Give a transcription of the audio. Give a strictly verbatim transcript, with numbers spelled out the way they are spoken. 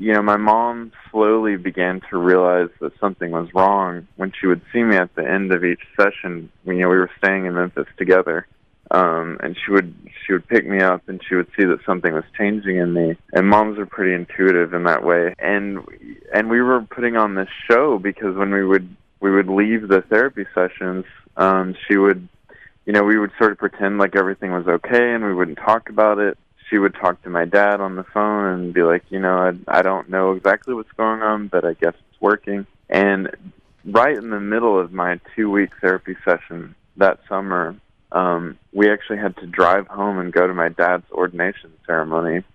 you know, my mom slowly began to realize that something was wrong when she would see me at the end of each session. You know, we were staying in Memphis together, um, and she would she would pick me up, and she would see that something was changing in me. And moms are pretty intuitive in that way. And and we were putting on this show because when we would we would leave the therapy sessions, um, she would, you know, we would sort of pretend like everything was okay, and we wouldn't talk about it. She would talk to my dad on the phone and be like, you know, I, I don't know exactly what's going on, but I guess it's working. And right in the middle of my two-week therapy session that summer, um, we actually had to drive home and go to my dad's ordination ceremony.